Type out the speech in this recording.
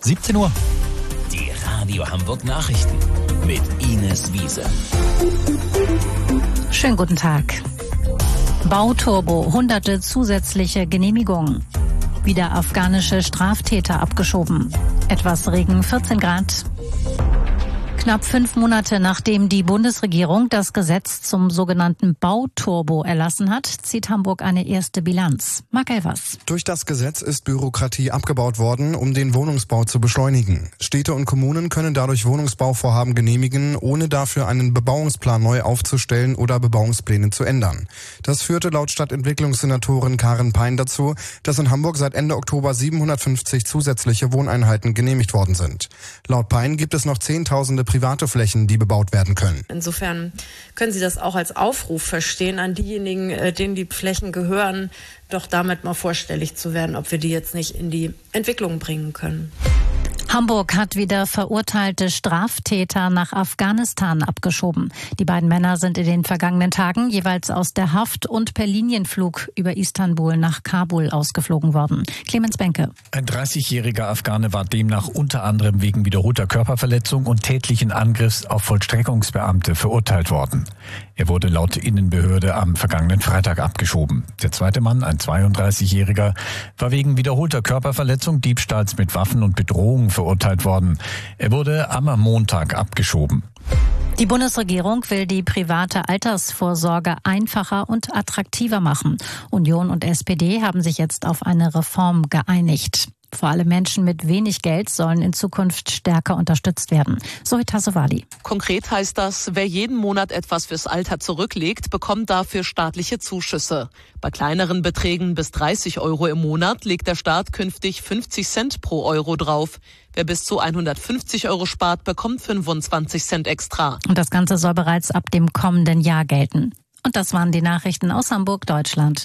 17 Uhr. Die Radio Hamburg Nachrichten mit Ines Wiese. Schönen guten Tag. Bauturbo, hunderte zusätzliche Genehmigungen. Wieder afghanische Straftäter abgeschoben. Etwas Regen, 14 Grad. Knapp 5 Monate nachdem die Bundesregierung das Gesetz zum sogenannten Bauturbo erlassen hat, zieht Hamburg eine erste Bilanz. Marc Elvers. Durch das Gesetz ist Bürokratie abgebaut worden, um den Wohnungsbau zu beschleunigen. Städte und Kommunen können dadurch Wohnungsbauvorhaben genehmigen, ohne dafür einen Bebauungsplan neu aufzustellen oder Bebauungspläne zu ändern. Das führte laut Stadtentwicklungssenatorin Karin Pein dazu, dass in Hamburg seit Ende Oktober 750 zusätzliche Wohneinheiten genehmigt worden sind. Laut Pein gibt es noch Zehntausende private Flächen, die bebaut werden können. Insofern können Sie das auch als Aufruf verstehen an diejenigen, denen die Flächen gehören, doch damit mal vorstellig zu werden, ob wir die jetzt nicht in die Entwicklung bringen können. Hamburg hat wieder verurteilte Straftäter nach Afghanistan abgeschoben. Die beiden Männer sind in den vergangenen Tagen jeweils aus der Haft und per Linienflug über Istanbul nach Kabul ausgeflogen worden. Clemens Benke. Ein 30-jähriger Afghane war demnach unter anderem wegen wiederholter Körperverletzung und tätlichen Angriffs auf Vollstreckungsbeamte verurteilt worden. Er wurde laut Innenbehörde am vergangenen Freitag abgeschoben. Der zweite Mann, ein 32-jähriger, war wegen wiederholter Körperverletzung, Diebstahls mit Waffen und Bedrohung verurteilt worden. Er wurde am Montag abgeschoben. Die Bundesregierung will die private Altersvorsorge einfacher und attraktiver machen. Union und SPD haben sich jetzt auf eine Reform geeinigt. Vor allem Menschen mit wenig Geld sollen in Zukunft stärker unterstützt werden. Zoe Tassovali. Konkret heißt das, wer jeden Monat etwas fürs Alter zurücklegt, bekommt dafür staatliche Zuschüsse. Bei kleineren Beträgen bis 30 € im Monat legt der Staat künftig 50 Cent pro Euro drauf. Wer bis zu 150 € spart, bekommt 25 Cent extra. Und das Ganze soll bereits ab dem kommenden Jahr gelten. Und das waren die Nachrichten aus Hamburg, Deutschland.